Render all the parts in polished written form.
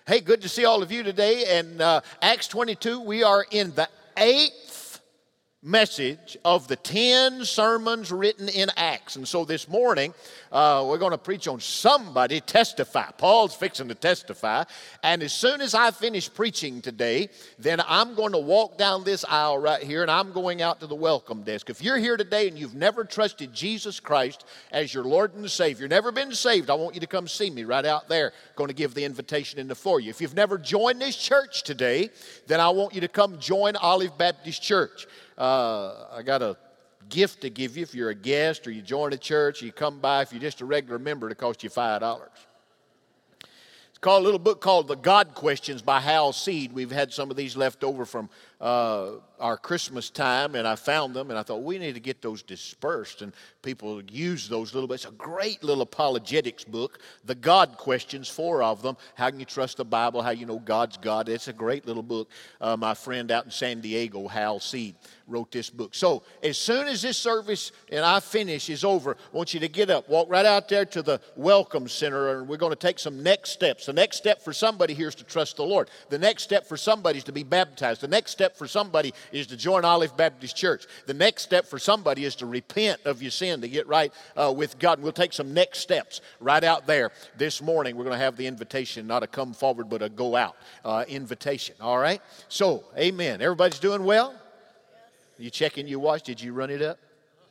Hey, good to see all of you today. And Acts 22, we are in the 8th message of the 10 sermons written in Acts. And so this morning, we're going to preach on somebody testify. Paul's fixing to testify. And as soon as I finish preaching today, then I'm going to walk down this aisle right here and I'm going out to the welcome desk. If you're here today and you've never trusted Jesus Christ as your Lord and Savior, never been saved, I want you to come see me right out there. Going to give the invitation in the foyer. If you've never joined this church today, then I want you to come join Olive Baptist Church. I got a gift to give you if you're a guest or you join a church, or you come by. If you're just a regular member, it'll cost you $5. It's called a little book called The God Questions by Hal Seed. We've had some of these left over from our Christmas time, and I found them, and I thought we need to get those dispersed, and people use those little bit. It's a great little apologetics book, The God Questions, 4 of them. How can you trust the Bible? How you know God's God? It's a great little book. My friend out in San Diego, Hal Seed, wrote this book. So as soon as this service and I finish is over, I want you to get up, walk right out there to the Welcome Center, and we're going to take some next steps. The next step for somebody here is to trust the Lord. The next step for somebody is to be baptized. The next step for somebody is to join Olive Baptist Church. The next step for somebody is to repent of your sin, to get right with God. And we'll take some next steps right out there. This morning we're going to have the invitation, not a come forward, but a go out invitation. All right? So, amen. Everybody's doing well? You checking your watch? Did you run it up?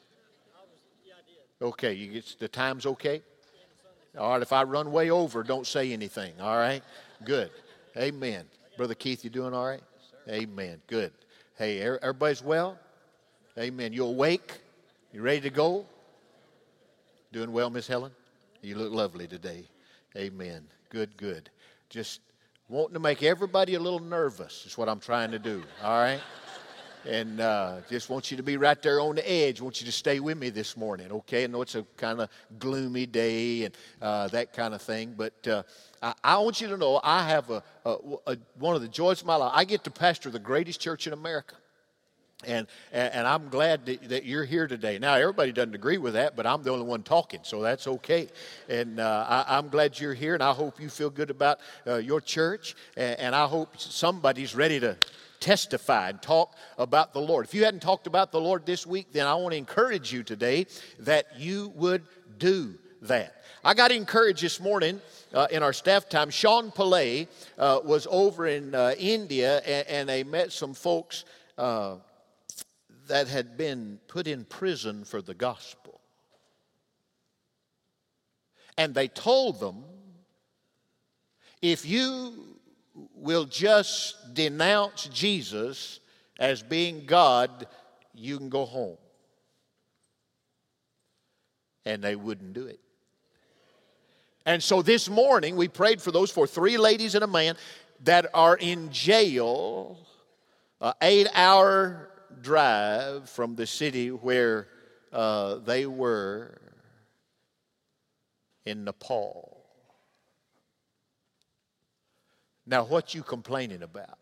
Okay, the time's okay? All right, if I run way over, don't say anything, all right? Good. Amen. Brother Keith, you doing all right? Amen. Good. Hey, everybody's well? Amen. You awake? You ready to go? Doing well, Miss Helen? You look lovely today. Amen. Good, good. Just wanting to make everybody a little nervous is what I'm trying to do, all right? And just want you to be right there on the edge. Want you to stay with me this morning, okay? I know it's a kind of gloomy day and that kind of thing, but I want you to know I have one of the joys of my life. I get to pastor the greatest church in America, and I'm glad that you're here today. Now, everybody doesn't agree with that, but I'm the only one talking, so that's okay. And I'm glad you're here, and I hope you feel good about your church, and I hope somebody's ready to testify and talk about the Lord. If you hadn't talked about the Lord this week, then I want to encourage you today that you would do that. I got encouraged this morning in our staff time. Sean Pillay was over in India, and they met some folks that had been put in prison for the gospel. And they told them, if you will just denounce Jesus as being God, you can go home. And they wouldn't do it. And so this morning we prayed for those 3 ladies and a man that are in jail, an 8-hour drive from the city where they were in Nepal. Now, what you complaining about?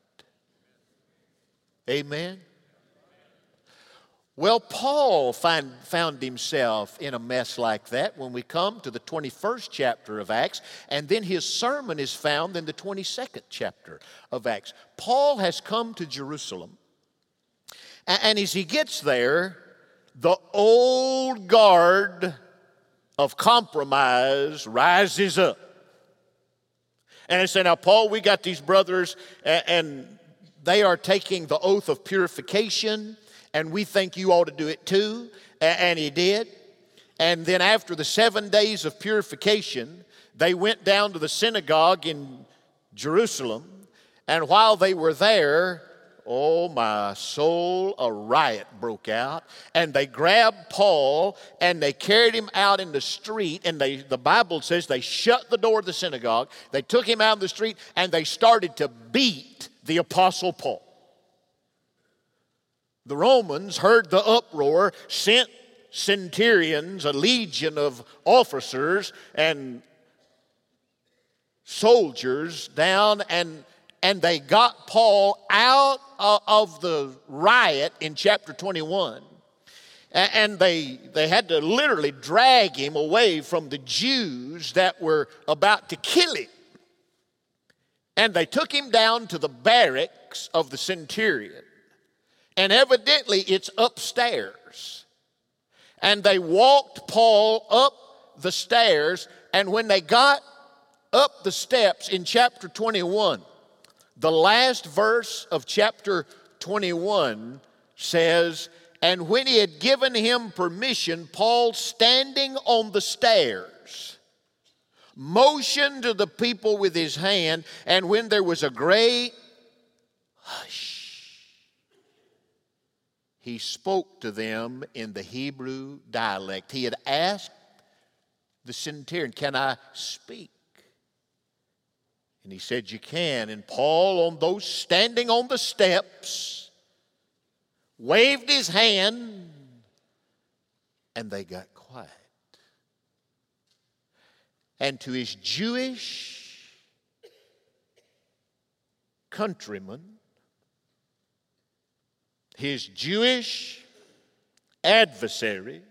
Amen? Well, Paul found himself in a mess like that when we come to the 21st chapter of Acts, and then his sermon is found in the 22nd chapter of Acts. Paul has come to Jerusalem, and as he gets there, the old guard of compromise rises up. And they say, now, Paul, we got these brothers, and they are taking the oath of purification, and we think you ought to do it too. And he did. And then after the 7 days of purification, they went down to the synagogue in Jerusalem. And while they were there, oh my soul, a riot broke out. And they grabbed Paul and they carried him out in the street. And the Bible says they shut the door of the synagogue. They took him out in the street and they started to beat the Apostle Paul. The Romans heard the uproar, sent centurions, a legion of officers and soldiers down, and they got Paul out of the riot in chapter 21. And they had to literally drag him away from the Jews that were about to kill him. And they took him down to the barracks of the centurion. And evidently it's upstairs. And they walked Paul up the stairs, and when they got up the steps in chapter 21, the last verse of chapter 21 says, "And when he had given him permission, Paul, standing on the stairs, motioned to the people with his hand, and when there was a great hush, he spoke to them in the Hebrew dialect." He had asked the centurion, "Can I speak?" And he said, "You can." And Paul, on those standing on the steps, waved his hand, and they got quiet. And to his Jewish countrymen, his Jewish adversaries,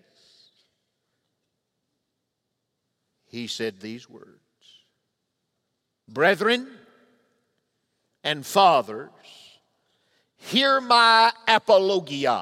he said these words: "Brethren and fathers, hear my apologia,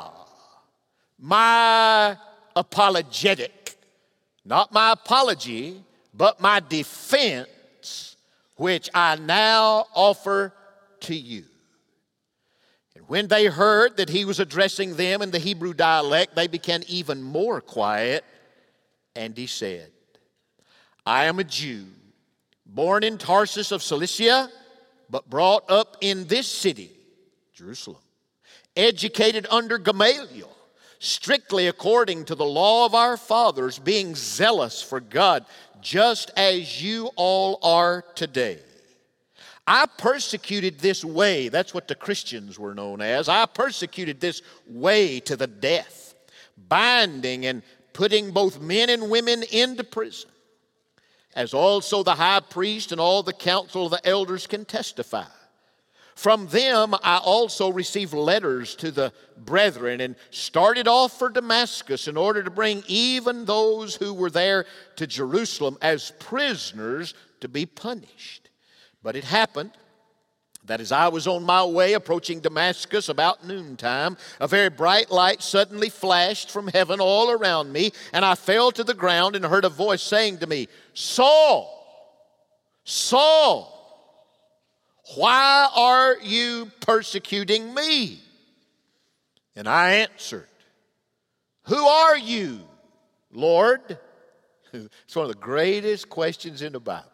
my apologetic, not my apology, but my defense, which I now offer to you." And when they heard that he was addressing them in the Hebrew dialect, they became even more quiet, and he said, "I am a Jew, born in Tarsus of Cilicia, but brought up in this city, Jerusalem, educated under Gamaliel, strictly according to the law of our fathers, being zealous for God, just as you all are today. I persecuted this way," that's what the Christians were known as, "I persecuted this way to the death, binding and putting both men and women into prison, as also the high priest and all the council of the elders can testify. From them I also received letters to the brethren and started off for Damascus in order to bring even those who were there to Jerusalem as prisoners to be punished. But it happened that as I was on my way approaching Damascus about noontime, a very bright light suddenly flashed from heaven all around me, and I fell to the ground and heard a voice saying to me, 'Saul, Saul, why are you persecuting me?' And I answered, 'Who are you, Lord?'" It's one of the greatest questions in the Bible.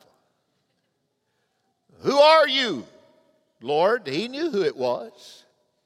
"Who are you, Lord?" He knew who it was.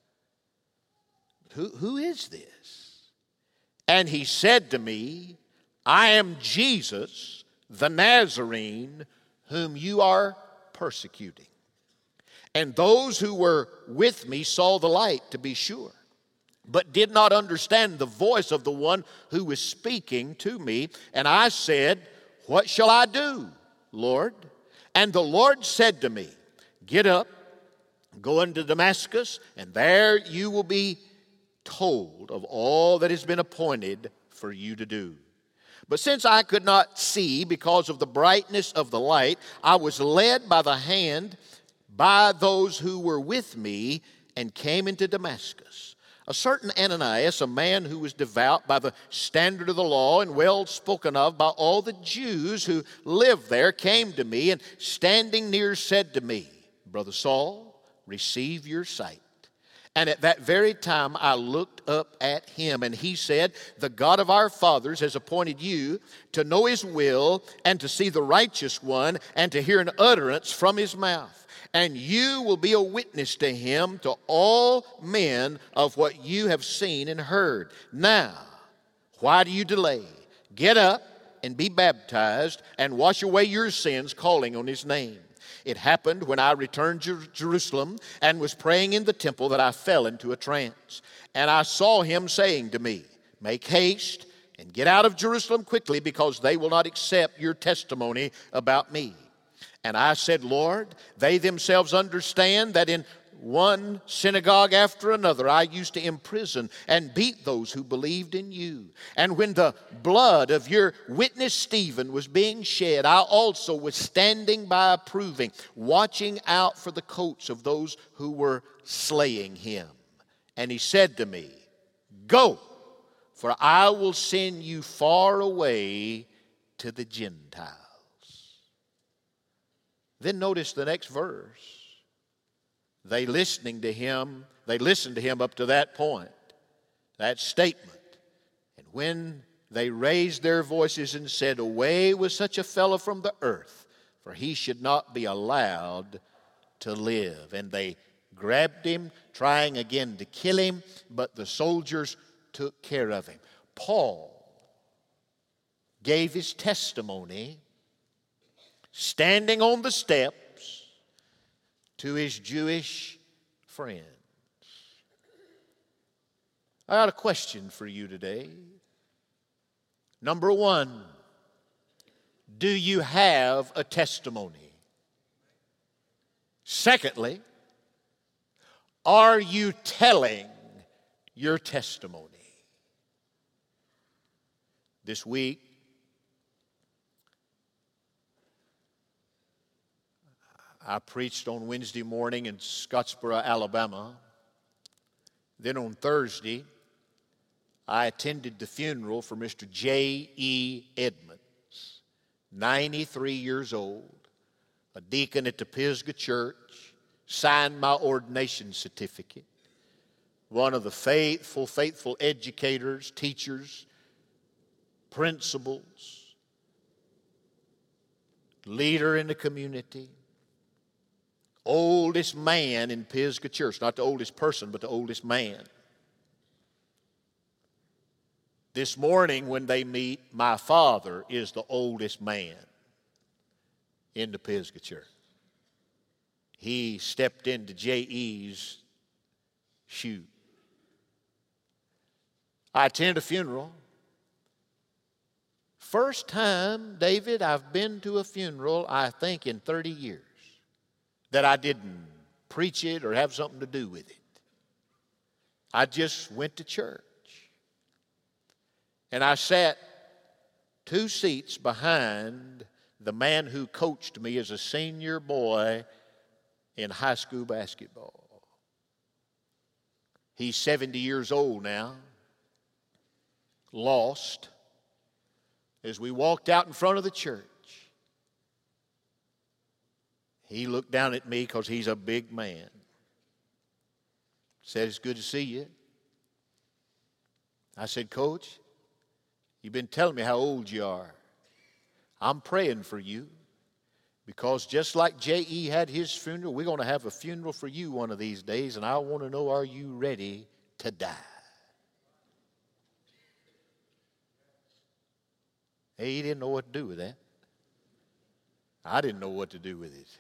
Who is this? And he said to me, "I am Jesus, the Nazarene, whom you are persecuting." And those who were with me saw the light, to be sure, but did not understand the voice of the one who was speaking to me. And I said, "What shall I do, Lord?" And the Lord said to me, "Get up, go into Damascus, and there you will be told of all that has been appointed for you to do." But since I could not see because of the brightness of the light, I was led by the hand by those who were with me and came into Damascus. A certain Ananias, a man who was devout by the standard of the law and well spoken of by all the Jews who lived there, came to me and standing near said to me, "Brother Saul, receive your sight." And at that very time I looked up at him, and he said, "The God of our fathers has appointed you to know his will and to see the righteous one and to hear an utterance from his mouth. And you will be a witness to him, to all men, of what you have seen and heard. Now, why do you delay? Get up and be baptized and wash away your sins, calling on his name." It happened when I returned to Jerusalem and was praying in the temple that I fell into a trance. And I saw him saying to me, "Make haste and get out of Jerusalem quickly, because they will not accept your testimony about me." And I said, "Lord, they themselves understand that in one synagogue after another, I used to imprison and beat those who believed in you. And when the blood of your witness Stephen was being shed, I also was standing by approving, watching out for the coats of those who were slaying him. And he said to me, go, for I will send you far away to the Gentiles. Then notice the next verse. They listened to him up to that point, that statement. And when they raised their voices and said, away with such a fellow from the earth, for he should not be allowed to live. And they grabbed him, trying again to kill him, but the soldiers took care of him. Paul gave his testimony standing on the steps to his Jewish friends. I got a question for you today. Number one, do you have a testimony? Secondly, are you telling your testimony? This week, I preached on Wednesday morning in Scottsboro, Alabama. Then on Thursday, I attended the funeral for Mr. J.E. Edmonds, 93 years old, a deacon at the Pisgah Church, signed my ordination certificate, one of the faithful educators, teachers, principals, leader in the community, oldest man in Pisgah Church. Not the oldest person, but the oldest man. This morning when they meet, my father is the oldest man in the Pisgah Church. He stepped into J.E.'s shoe. I attended a funeral. First time, David, I've been to a funeral, I think, in 30 years. That I didn't preach it or have something to do with it. I just went to church. And I sat 2 seats behind the man who coached me as a senior boy in high school basketball. He's 70 years old now. Lost. As we walked out in front of the church, he looked down at me because he's a big man. Said, it's good to see you. I said, Coach, you've been telling me how old you are. I'm praying for you because just like J.E. had his funeral, we're going to have a funeral for you one of these days, and I want to know, are you ready to die? He didn't know what to do with that. I didn't know what to do with it.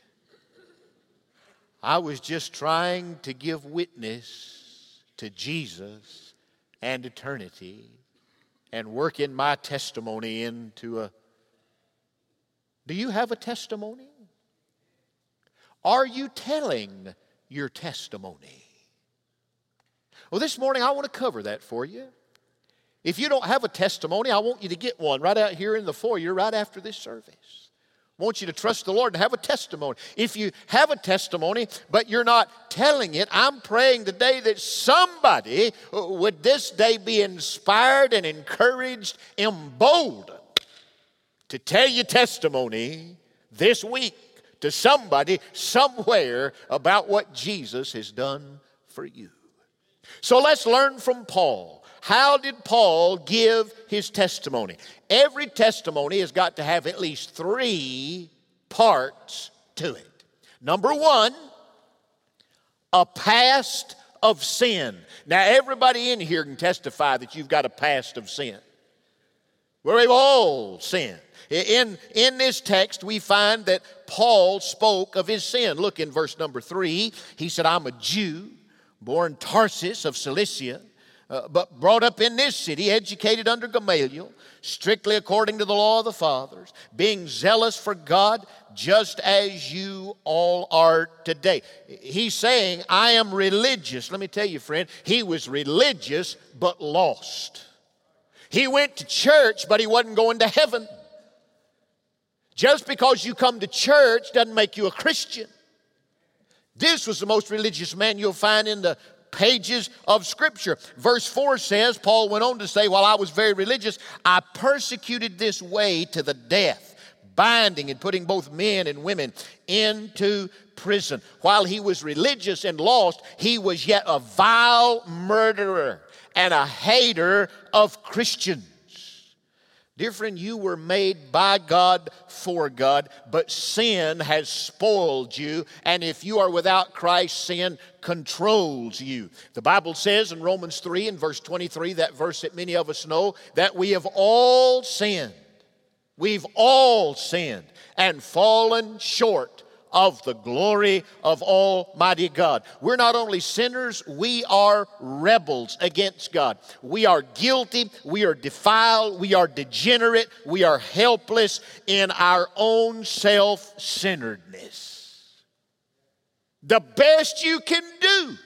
I was just trying to give witness to Jesus and eternity and working my testimony into a... Do you have a testimony? Are you telling your testimony? Well, this morning I want to cover that for you. If you don't have a testimony, I want you to get one right out here in the foyer right after this service. I want you to trust the Lord and have a testimony. If you have a testimony, but you're not telling it, I'm praying today that somebody would this day be inspired and encouraged, emboldened to tell your testimony this week to somebody, somewhere about what Jesus has done for you. So let's learn from Paul. How did Paul give his testimony? Every testimony has got to have at least 3 parts to it. Number 1, a past of sin. Now, everybody in here can testify that you've got a past of sin. We've all sinned. In this text, we find that Paul spoke of his sin. Look in verse number 3. He said, I'm a Jew, born Tarsus of Cilicia, but brought up in this city, educated under Gamaliel, strictly according to the law of the fathers, being zealous for God, just as you all are today. He's saying, I am religious. Let me tell you, friend, he was religious but lost. He went to church, but he wasn't going to heaven. Just because you come to church doesn't make you a Christian. This was the most religious man you'll find in the pages of Scripture. Verse 4 says, Paul went on to say, while I was very religious, I persecuted this way to the death, binding and putting both men and women into prison. While he was religious and lost, he was yet a vile murderer and a hater of Christians. Dear friend, you were made by God for God, but sin has spoiled you, and if you are without Christ, sin controls you. The Bible says in Romans 3 and verse 23, that verse that many of us know, that we have all sinned. We've all sinned and fallen short of the glory of Almighty God. We're not only sinners, we are rebels against God. We are guilty, we are defiled, we are degenerate, we are helpless in our own self-centeredness. The best you can do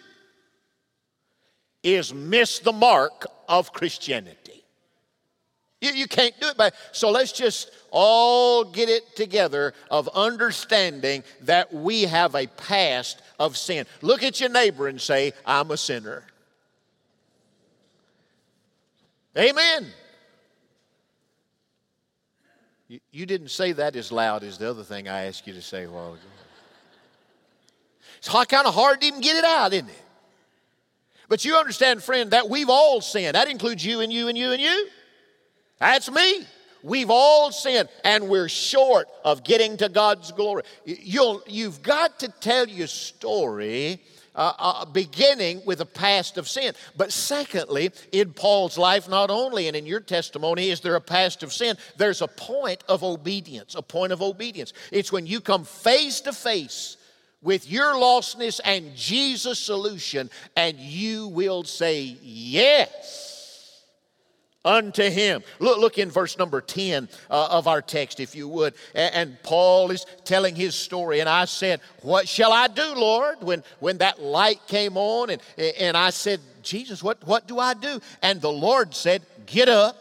is miss the mark of Christianity. You can't do it. So let's just all get it together of understanding that we have a past of sin. Look at your neighbor and say, I'm a sinner. Amen. You didn't say that as loud as the other thing I asked you to say a while ago. It's kind of hard to even get it out, isn't it? But you understand, friend, that we've all sinned. That includes you and you and you and you. That's me. We've all sinned, and we're short of getting to God's glory. You've got to tell your story beginning with a past of sin. But secondly, in Paul's life, not only, and in your testimony, is there a past of sin, there's a point of obedience, a point of obedience. It's when you come face to face with your lostness and Jesus' solution, and you will say yes unto him. Look in verse number 10 of our text, if you would. And Paul is telling his story. And I said, what shall I do, Lord? When that light came on, and I said, Jesus, what do I do? And the Lord said, get up,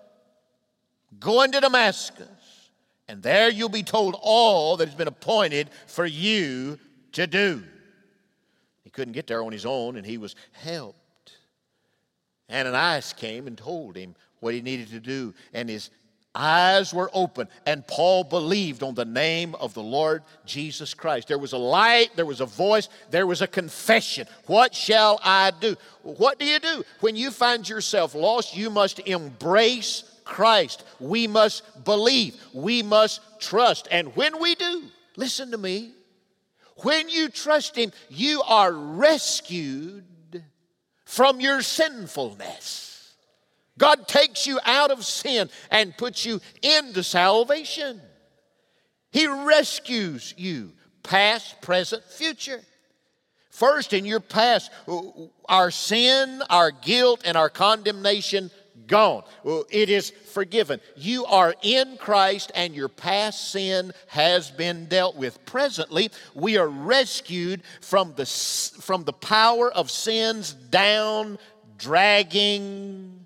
go into Damascus, and there you'll be told all that has been appointed for you to do. He couldn't get there on his own, and he was helped. Ananias came and told him what he needed to do, and his eyes were open, and Paul believed on the name of the Lord Jesus Christ. There was a light, there was a voice, there was a confession. What shall I do? What do you do? When you find yourself lost, you must embrace Christ. We must believe. We must trust. And when we do, listen to me, when you trust him, you are rescued from your sinfulness. God takes you out of sin and puts you into salvation. He rescues you, past, present, future. First, in your past, our sin, our guilt, and our condemnation gone. It is forgiven. You are in Christ, and your past sin has been dealt with. Presently, we are rescued from the power of sin's down, dragging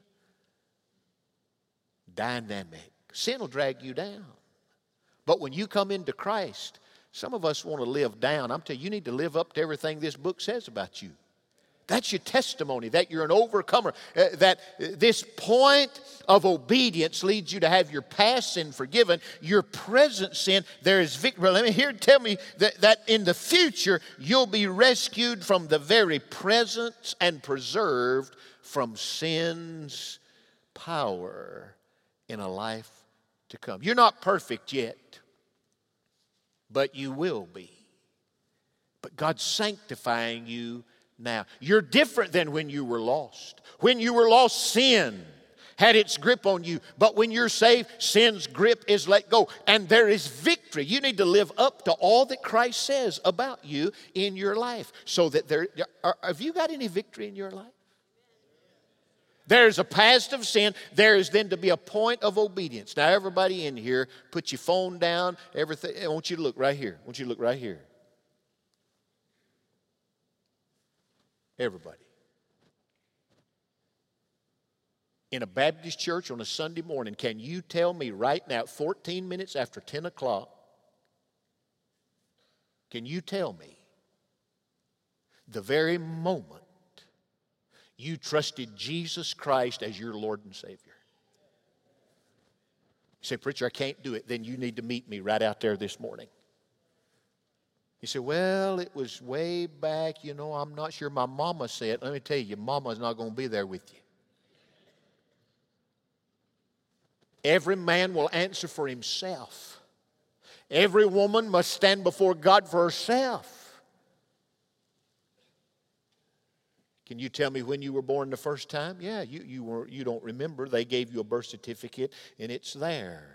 dynamic. Sin will drag you down. But when you come into Christ, some of us want to live down. I'm telling you, you need to live up to everything this book says about you. That's your testimony, that you're an overcomer, that this point of obedience leads you to have your past sin forgiven, your present sin, there is victory. Let me tell me that in the future, you'll be rescued from the very presence and preserved from sin's power in a life to come. You're not perfect yet, but you will be. But God's sanctifying you now. You're different than when you were lost. When you were lost, sin had its grip on you. But when you're saved, sin's grip is let go. And there is victory. You need to live up to all that Christ says about you in your life. So that have you got any victory in your life? There's a past of sin. There is then to be a point of obedience. Now, everybody in here, put your phone down, everything. I want you to look right here. I want you to look right here. Everybody. In a Baptist church on a Sunday morning, can you tell me right now, 14 minutes after 10 o'clock, can you tell me the very moment you trusted Jesus Christ as your Lord and Savior? You say, preacher, I can't do it. Then you need to meet me right out there this morning. You say, well, it was way back. I'm not sure. My mama said. Let me tell you, mama's not going to be there with you. Every man will answer for himself. Every woman must stand before God for herself. Can you tell me when you were born the first time? Yeah, you don't remember. They gave you a birth certificate and it's there.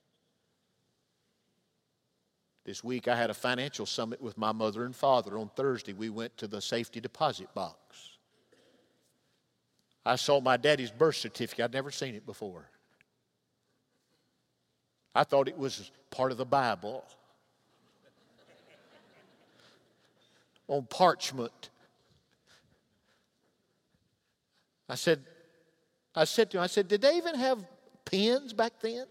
This week I had a financial summit with my mother and father. On Thursday we went to the safety deposit box. I saw my daddy's birth certificate. I'd never seen it before. I thought it was part of the Bible. On parchment. I said to him, did they even have pens back then?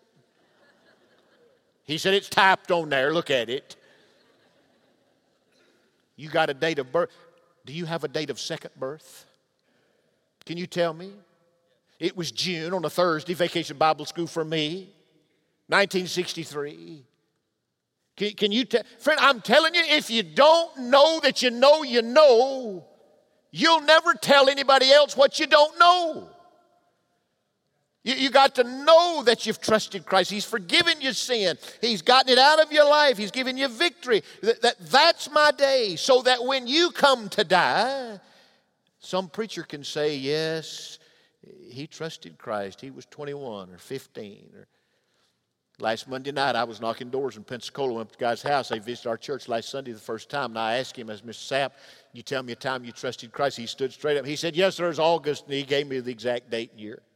He said, it's typed on there. Look at it. You got a date of birth. Do you have a date of second birth? Can you tell me? It was June on a Thursday, Vacation Bible School for me. 1963. Can you tell? Friend, I'm telling you, if you don't know that you know, you'll never tell anybody else what you don't know. You got to know that you've trusted Christ. He's forgiven your sin. He's gotten it out of your life. He's given you victory. That's my day. So that when you come to die, some preacher can say, yes, he trusted Christ. He was 21 or 15 or last Monday night, I was knocking doors in Pensacola. Went up to a guy's house. They visited our church last Sunday the first time. And I asked him, as Mr. Sapp, you tell me a time you trusted Christ. He stood straight up. He said, yes, sir, it's August. And he gave me the exact date and year.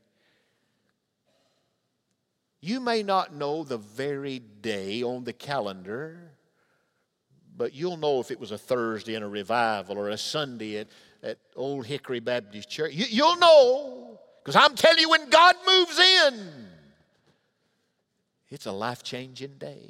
You may not know the very day on the calendar, but you'll know if it was a Thursday in a revival or a Sunday at Old Hickory Baptist Church. You'll know, because I'm telling you, when God moves in, it's a life-changing day.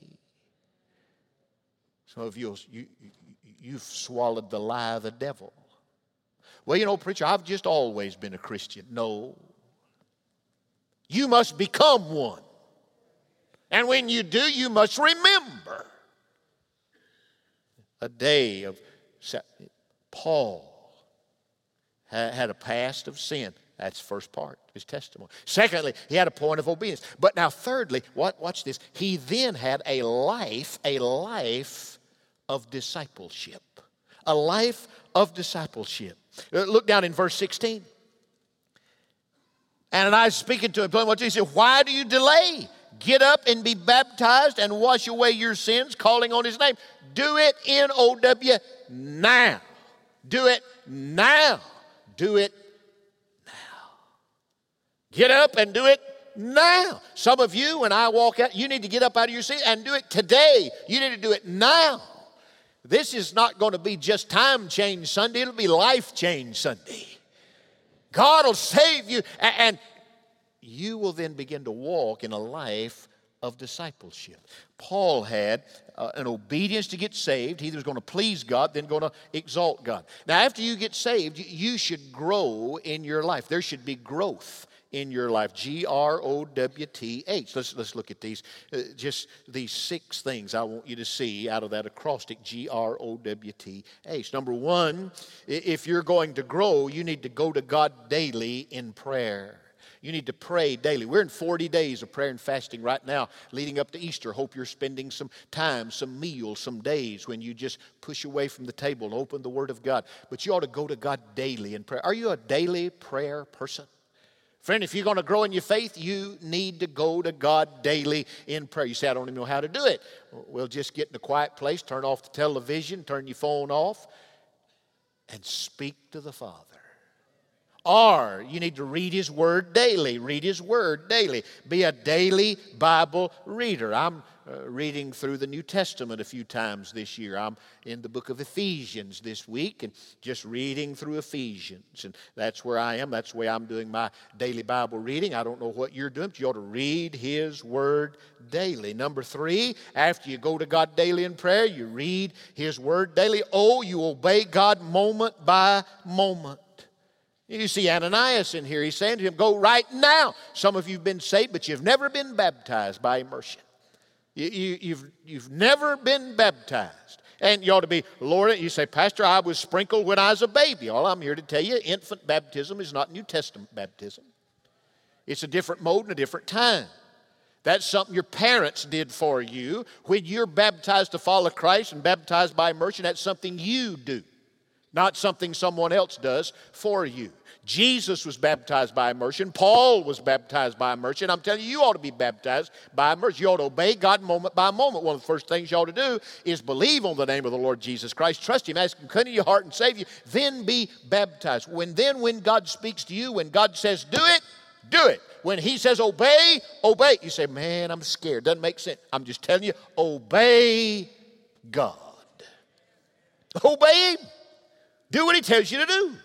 Some of you've swallowed the lie of the devil. Well, preacher, I've just always been a Christian. No. You must become one. And when you do, you must remember a day of... Paul had a past of sin. That's the first part, his testimony. Secondly, he had a point of obedience. But now thirdly, watch this. He then had a life of discipleship. A life of discipleship. Look down in verse 16. Ananias speaking to him, told him what to do. He said, why do you delay? Get up and be baptized and wash away your sins, calling on his name. Do it, N-O-W, now. Do it now. Do it. Get up and do it now. Some of you, when I walk out, you need to get up out of your seat and do it today. You need to do it now. This is not going to be just time change Sunday. It'll be life change Sunday. God will save you, and you will then begin to walk in a life of discipleship. Paul had an obedience to get saved. He was going to please God, then going to exalt God. Now, after you get saved, you should grow in your life. There should be growth in your life. G-R-O-W-T-H. Let's look at these. Just these 6 things I want you to see out of that acrostic, G-R-O-W-T-H. Number 1, if you're going to grow, you need to go to God daily in prayer. You need to pray daily. We're in 40 days of prayer and fasting right now, leading up to Easter. Hope you're spending some time, some meals, some days when you just push away from the table and open the Word of God. But you ought to go to God daily in prayer. Are you a daily prayer person? Friend, if you're going to grow in your faith, you need to go to God daily in prayer. You say, I don't even know how to do it. Well, just get in a quiet place, turn off the television, turn your phone off, and speak to the Father. Or you need to read His Word daily. Read His Word daily. Be a daily Bible reader. I'm reading through the New Testament a few times this year. I'm in the book of Ephesians this week and just reading through Ephesians. And that's where I am. That's the way I'm doing my daily Bible reading. I don't know what you're doing, but you ought to read His Word daily. Number 3, after you go to God daily in prayer, you read His Word daily. Oh, you obey God moment by moment. You see Ananias in here. He's saying to him, go right now. Some of you have been saved, but you've never been baptized by immersion. You've never been baptized. And you ought to be, Lord, you say, Pastor, I was sprinkled when I was a baby. All I'm here to tell you, infant baptism is not New Testament baptism. It's a different mode and a different time. That's something your parents did for you. When you're baptized to follow Christ and baptized by immersion, that's something you do, not something someone else does for you. Jesus was baptized by immersion. Paul was baptized by immersion. I'm telling you, you ought to be baptized by immersion. You ought to obey God moment by moment. One of the first things you ought to do is believe on the name of the Lord Jesus Christ. Trust Him. Ask Him, come into your heart and save you. Then be baptized. When God speaks to you, when God says do it, do it. When He says obey, obey. You say, man, I'm scared. Doesn't make sense. I'm just telling you, obey God. Obey Him. Do what He tells you to do.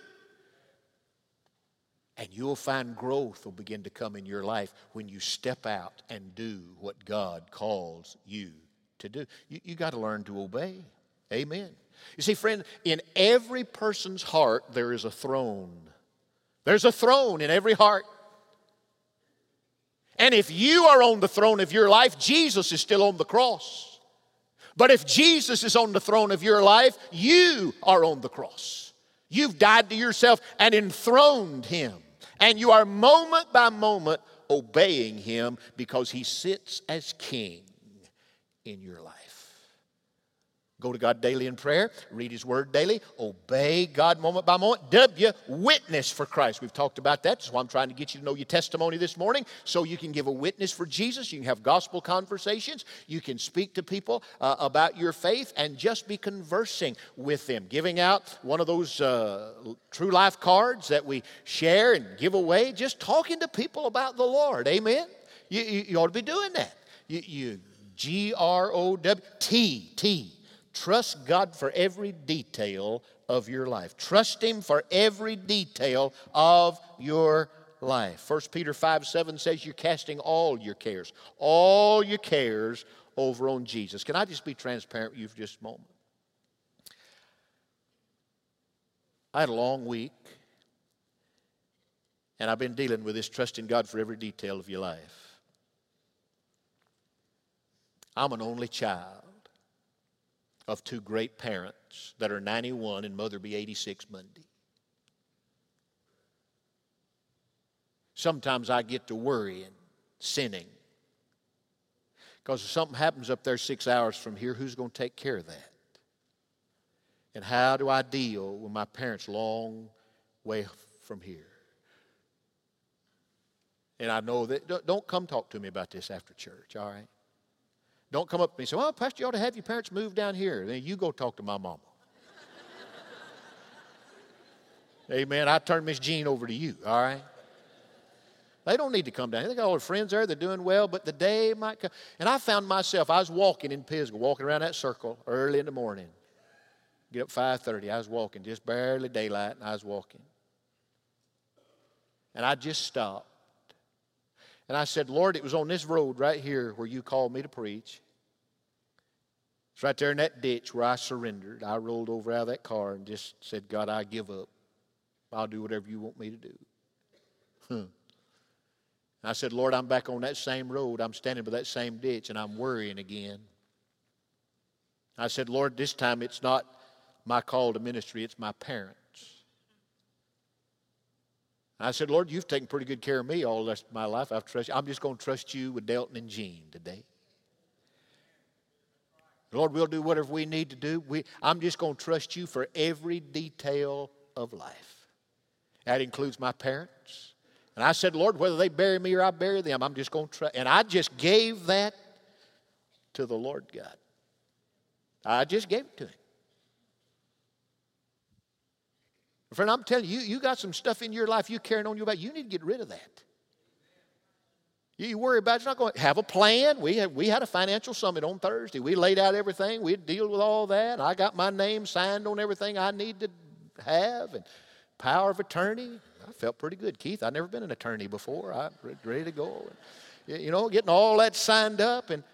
And you'll find growth will begin to come in your life when you step out and do what God calls you to do. You got to learn to obey. Amen. You see, friend, in every person's heart there is a throne. There's a throne in every heart. And if you are on the throne of your life, Jesus is still on the cross. But if Jesus is on the throne of your life, you are on the cross. You've died to yourself and enthroned Him. And you are moment by moment obeying Him because He sits as King in your life. Go to God daily in prayer. Read His Word daily. Obey God moment by moment. Witness for Christ. We've talked about that. That's why I'm trying to get you to know your testimony this morning so you can give a witness for Jesus. You can have gospel conversations. You can speak to people about your faith and just be conversing with them. Giving out one of those True Life cards that we share and give away. Just talking to people about the Lord. Amen? You ought to be doing that. G-R-O-W-T. Trust God for every detail of your life. Trust Him for every detail of your life. 1 Peter 5:7 says you're casting all your cares over on Jesus. Can I just be transparent with you for just a moment? I had a long week, and I've been dealing with this, trusting God for every detail of your life. I'm an only child of 2 great parents that are 91 and mother be 86 Monday. Sometimes I get to worrying, sinning. Because if something happens up there 6 hours from here, who's going to take care of that? And how do I deal with my parents long way from here? And I know that, don't come talk to me about this after church, all right? Don't come up to me and say, well, Pastor, you ought to have your parents move down here. Then you go talk to my mama. Amen. I turn Miss Jean over to you, all right? They don't need to come down here. They got all their friends there. They're doing well, but the day might come. And I found myself, I was walking in Pisgah, walking around that circle early in the morning. Get up 5:30. I was walking, just barely daylight, and I was walking. And I just stopped. And I said, Lord, it was on this road right here where you called me to preach. It's right there in that ditch where I surrendered. I rolled over out of that car and just said, God, I give up. I'll do whatever you want me to do. I said, Lord, I'm back on that same road. I'm standing by that same ditch, and I'm worrying again. I said, Lord, this time it's not my call to ministry, it's my parents. I said, Lord, you've taken pretty good care of me all the rest of my life. I'm just going to trust you with Delton and Jean today. Lord, we'll do whatever we need to do. I'm just going to trust you for every detail of life. That includes my parents. And I said, Lord, whether they bury me or I bury them, I'm just going to trust. And I just gave that to the Lord God. I just gave it to Him. Friend, I'm telling you, you got some stuff in your life you're carrying on your back. You need to get rid of that. You worry about it's not going to have a plan. We had a financial summit on Thursday. We laid out everything. We'd deal with all that. I got my name signed on everything I need to have and power of attorney. I felt pretty good. Keith, I've never been an attorney before. I'm ready to go. And, you know, getting all that signed up. And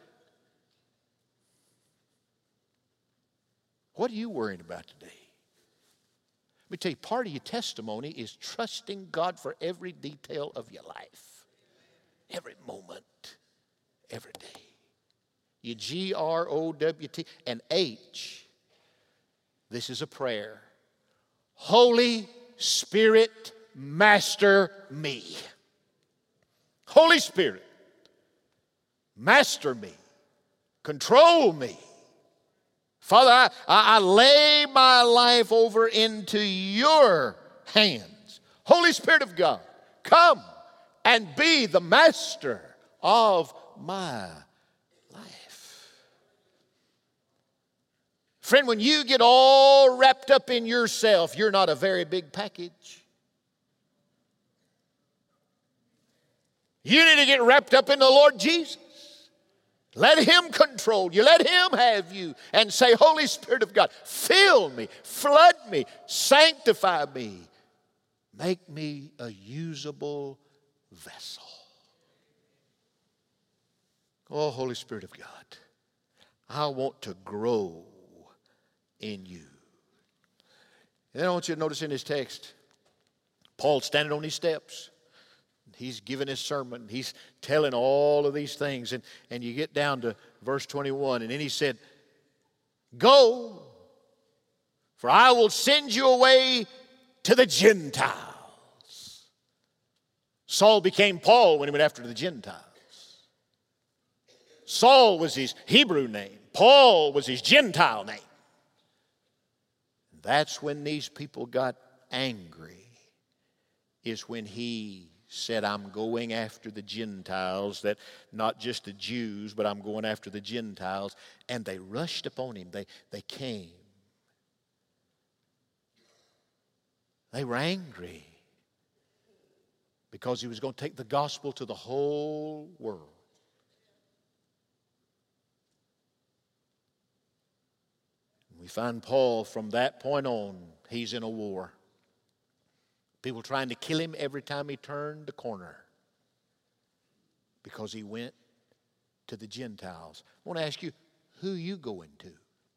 what are you worrying about today? Let me tell you, part of your testimony is trusting God for every detail of your life. Every moment, every day. You G-R-O-W-T and H. This is a prayer. Holy Spirit, master me. Holy Spirit, master me. Control me. Father, I lay my life over into your hands. Holy Spirit of God, come and be the master of my life. Friend, when you get all wrapped up in yourself, you're not a very big package. You need to get wrapped up in the Lord Jesus. Let Him control you. Let Him have you. And say, Holy Spirit of God, fill me, flood me, sanctify me. Make me a usable vessel. Oh, Holy Spirit of God, I want to grow in you. And then I want you to notice in this text, Paul's standing on these steps. He's giving his sermon. He's telling all of these things. And you get down to verse 21, and then he said, go, for I will send you away to the Gentiles. Saul became Paul when he went after the Gentiles. Saul was his Hebrew name. Paul was his Gentile name. That's when these people got angry, is when he said, I'm going after the Gentiles, that not just the Jews, but I'm going after the Gentiles. And they rushed upon him. They came. They were angry because he was going to take the gospel to the whole world. We find Paul from that point on, he's in a war. People trying to kill him every time he turned the corner because he went to the Gentiles. I want to ask you, who are you going to?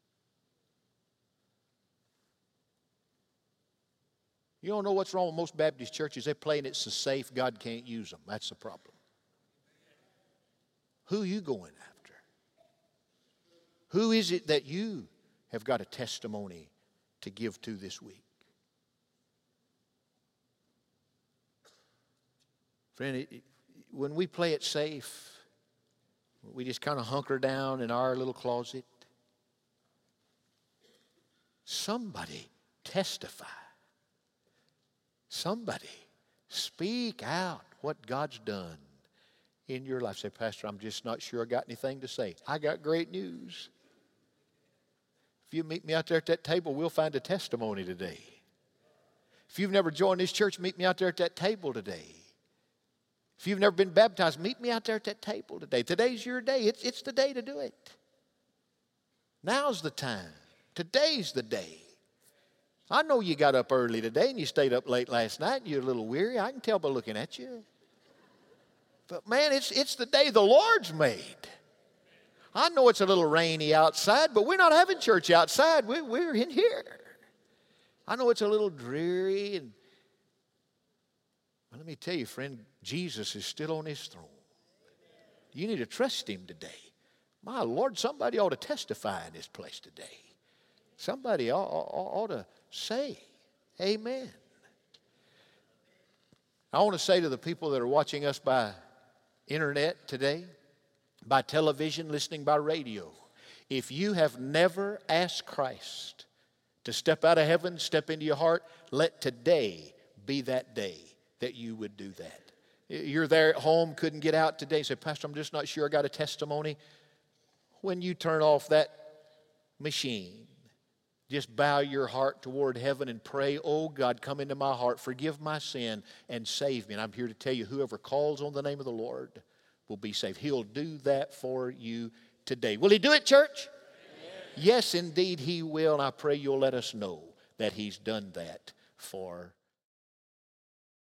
You don't know what's wrong with most Baptist churches. They're playing it so safe God can't use them. That's the problem. Who are you going after? Who is it that you have got a testimony to give to this week? Friend, when we play it safe, we just kind of hunker down in our little closet. Somebody testify. Somebody speak out what God's done in your life. Say, Pastor, I'm just not sure I got anything to say. I got great news. If you meet me out there at that table, we'll find a testimony today. If you've never joined this church, meet me out there at that table today. If you've never been baptized, meet me out there at that table today. Today's your day. It's the day to do it. Now's the time. Today's the day. I know you got up early today and you stayed up late last night and you're a little weary. I can tell by looking at you. But man, it's the day the Lord's made. I know it's a little rainy outside, but we're not having church outside. We're in here. I know it's a little dreary. And let me tell you, friend, Jesus is still on His throne. You need to trust Him today. My Lord, somebody ought to testify in this place today. Somebody ought to say, amen. I want to say to the people that are watching us by internet today, by television, listening by radio, if you have never asked Christ to step out of heaven, step into your heart, let today be that day that you would do that. You're there at home, couldn't get out today, say, Pastor, I'm just not sure I got a testimony. When you turn off that machine, Just bow your heart toward heaven and pray, oh God, come into my heart, forgive my sin, and save me. And I'm here to tell you, whoever calls on the name of the Lord will be saved. He'll do that for you today. Will He do it, church? Amen. Yes, indeed He will. And I pray you'll let us know that He's done that for